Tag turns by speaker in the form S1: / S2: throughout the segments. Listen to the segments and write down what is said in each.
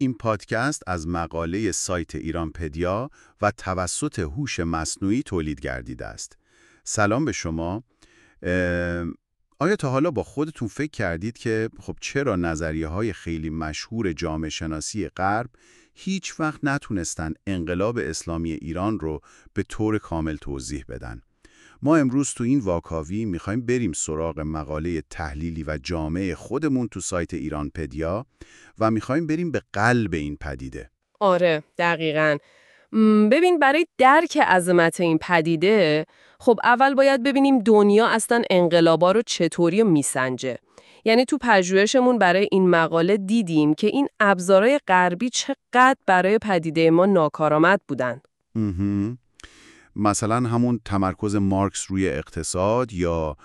S1: این پادکست از مقاله سایت ایرانپدیا و توسط هوش مصنوعی تولید گردیده است. سلام به شما. آیا تا حالا با خودتون فکر کردید که خب چرا نظریه‌های خیلی مشهور جامعه شناسی غرب هیچ وقت نتونستن انقلاب اسلامی ایران رو به طور کامل توضیح بدن؟ ما امروز تو این واکاوی میخوایم بریم سراغ مقاله تحلیلی و جامع خودمون تو سایت ایرانپدیا و میخوایم بریم به قلب این پدیده.
S2: آره، دقیقاً. ببین، برای درک عظمت این پدیده خب اول باید ببینیم دنیا اصلا انقلابا رو چطوری میسنجه. یعنی تو پژوهشمون برای این مقاله دیدیم که این ابزارهای غربی چقدر برای پدیده ما ناکارآمد بودن.
S1: مثلا همون تمرکز مارکس روی اقتصاد یا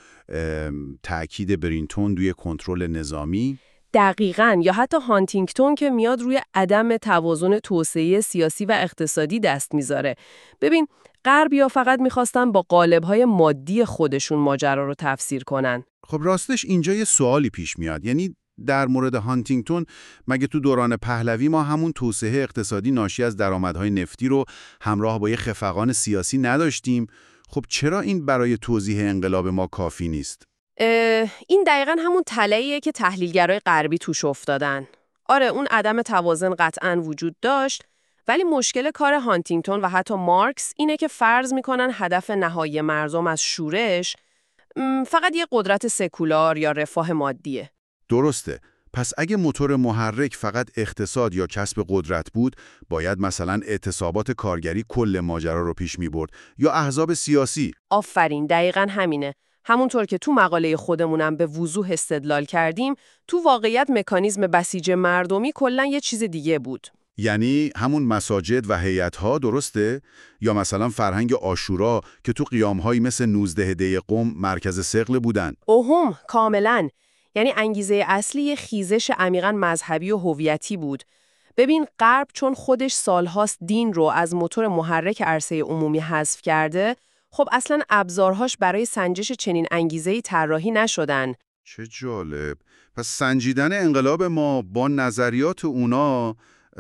S1: تأکید برینتون روی کنترل نظامی.
S2: دقیقاً، یا حتی هانتینگتون که میاد روی عدم توازن توسعه سیاسی و اقتصادی دست میذاره. ببین، غربیا فقط میخواستن با قالب‌های مادی خودشون ماجرا رو تفسیر کنن.
S1: خب راستش اینجا یه سوالی پیش میاد. یعنی در مورد هانتینگتون مگه تو دوران پهلوی ما همون توسعه اقتصادی ناشی از درآمدهای نفتی رو همراه با یه خفقان سیاسی نداشتیم؟ خب چرا این برای توضیح انقلاب ما کافی نیست؟
S2: این دقیقاً همون تله‌ایه که تحلیلگرای غربی توش افتادن. آره، اون عدم توازن قطعاً وجود داشت، ولی مشکل کار هانتینگتون و حتی مارکس اینه که فرض میکنن هدف نهایی مردم از شورش فقط یه قدرت سکولار یا رفاه مادیه.
S1: درسته. پس اگه موتور محرک فقط اقتصاد یا کسب قدرت بود، باید مثلا اعتصابات کارگری کل ماجرا رو پیش می‌برد یا احزاب سیاسی.
S2: آفرین، دقیقاً همینه. همونطور که تو مقاله خودمونم به وضوح استدلال کردیم، تو واقعیت مکانیزم بسیج مردمی کلاً یه چیز دیگه بود.
S1: یعنی همون مساجد و هیئت‌ها، درسته؟ یا مثلا فرهنگ عاشورا که تو قیام‌هایی مثل 19 دی قم مرکز ثقل بودن.
S2: کاملاً. یعنی انگیزه اصلی یه خیزش عمیقاً مذهبی و هویتی بود. ببین، غرب چون خودش سالهاست دین رو از موتور محرک عرصه عمومی حذف کرده، خب اصلاً ابزارهاش برای سنجش چنین انگیزه‌ای طراحی نشدن.
S1: چه جالب. پس سنجیدن انقلاب ما با نظریات اونا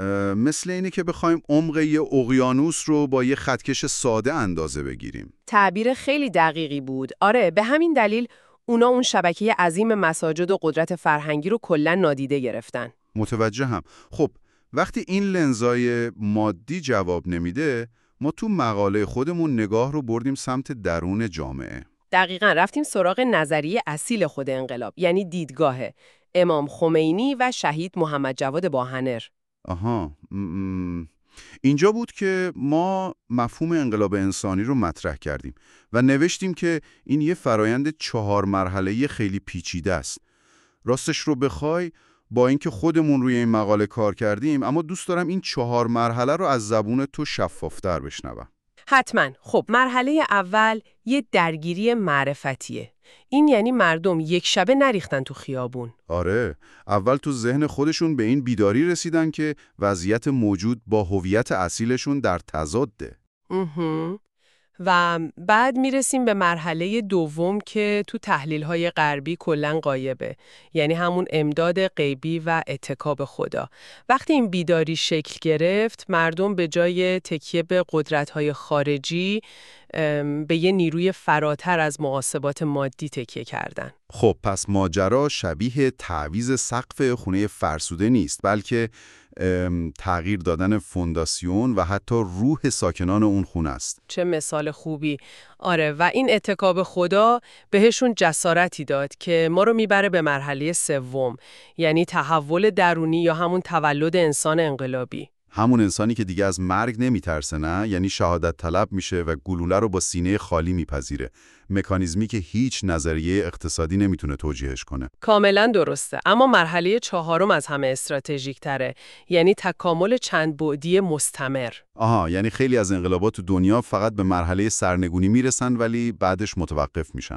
S1: مثل اینه که بخوایم عمق یه اقیانوس رو با یه خطکش ساده اندازه بگیریم.
S2: تعبیر خیلی دقیقی بود. آره، به همین دلیل اونا اون شبکه عظیم مساجد و قدرت فرهنگی رو کلاً نادیده گرفتن.
S1: متوجهم. خب وقتی این لنزای مادی جواب نمیده، ما تو مقاله خودمون نگاه رو بردیم سمت درون جامعه.
S2: دقیقاً رفتیم سراغ نظریه اصیل خود انقلاب، یعنی دیدگاه امام خمینی و شهید محمد جواد باهنر.
S1: آها. اینجا بود که ما مفهوم انقلاب انسانی رو مطرح کردیم و نوشتیم که این یه فرایند 4 مرحله‌ای خیلی پیچیده است. راستش رو بخوای، با اینکه خودمون روی این مقاله کار کردیم، اما دوست دارم این 4 مرحله رو از زبون تو شفافتر بشنوم.
S2: حتما. خب مرحله اول یه درگیری معرفتیه. این یعنی مردم یک شبه نریختن تو خیابون.
S1: آره، اول تو ذهن خودشون به این بیداری رسیدن که وضعیت موجود با هویت اصیلشون در تضاده.
S2: و بعد میرسیم به مرحله دوم که تو تحلیل‌های غربی کلاً غایبه، یعنی همون امداد غیبی و اتکا به خدا. وقتی این بیداری شکل گرفت، مردم به جای تکیه به قدرت‌های خارجی به یه نیروی فراتر از محاسبات مادی تکیه کردن.
S1: خب پس ماجرا شبیه تعویض سقف خونه فرسوده نیست، بلکه تغییر دادن فونداسیون و حتی روح ساکنان اون خونه است.
S2: چه مثال خوبی. آره، و این اتکا به خدا بهشون جسارتی داد که ما رو میبره به مرحله سوم، یعنی تحول درونی یا همون تولد انسان انقلابی.
S1: همون انسانی که دیگه از مرگ نمیترسه، نه؟ یعنی شهادت طلب میشه و گلوله رو با سینه خالی میپذیره. مکانیزمی که هیچ نظریه اقتصادی نمیتونه توجیهش کنه.
S2: کاملا درسته. اما مرحله چهارم از همه استراتژیک تره، یعنی تکامل چند بعدی مستمر.
S1: آها، یعنی خیلی از انقلابات تو دنیا فقط به مرحله سرنگونی میرسن ولی بعدش متوقف میشن.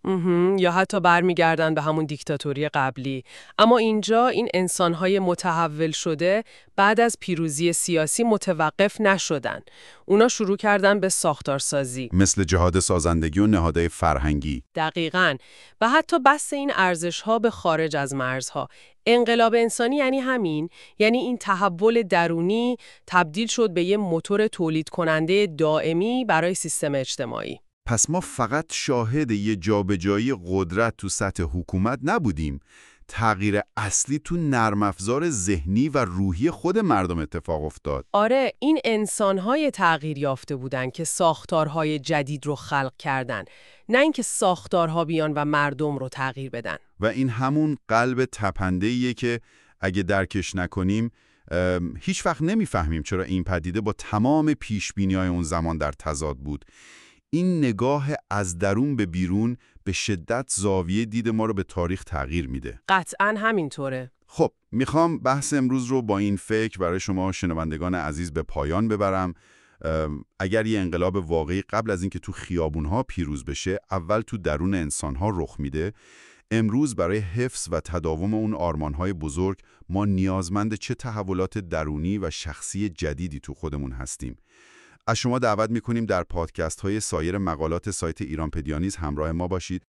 S2: یا حتی برمیگردن به همون دیکتاتوری قبلی. اما اینجا این انسان‌های متحول شده بعد از پیروزی سیاسی متوقف نشدن. اونا شروع کردن به ساختارسازی.
S1: مثل جهاد سازندگی و نهادهای فرهنگی.
S2: دقیقاً. و حتی بس این ارزش‌ها به خارج از مرزها. انقلاب انسانی یعنی همین، یعنی این تحول درونی تبدیل شد به یه موتور تولید کننده دائمی برای سیستم اجتماعی.
S1: پس ما فقط شاهد یه جابجایی قدرت تو سطح حکومت نبودیم. تغییر اصلی تو نرم افزار ذهنی و روحی خود مردم اتفاق افتاد.
S2: آره، این انسان‌های تغییر یافته بودن که ساختارهای جدید رو خلق کردن، نه اینکه ساختارها بیان و مردم رو تغییر بدن.
S1: و این همون قلب تپنده‌ایه که اگه درکش نکنیم هیچ وقت نمیفهمیم چرا این پدیده با تمام پیشبینی‌های اون زمان در تضاد بود. این نگاه از درون به بیرون به شدت زاویه دید ما رو به تاریخ تغییر میده.
S2: قطعاً همینطوره.
S1: خب، میخوام بحث امروز رو با این فکر برای شما شنوندگان عزیز به پایان ببرم. اگر یه انقلاب واقعی قبل از اینکه تو خیابون‌ها پیروز بشه، اول تو درون انسان‌ها رخ میده، امروز برای حفظ و تداوم اون آرمان‌های بزرگ ما نیازمند چه تحولات درونی و شخصی جدیدی تو خودمون هستیم. از شما دعوت می‌کنیم در پادکست‌های سایر مقالات سایت ایرانپدیا نیز همراه ما باشید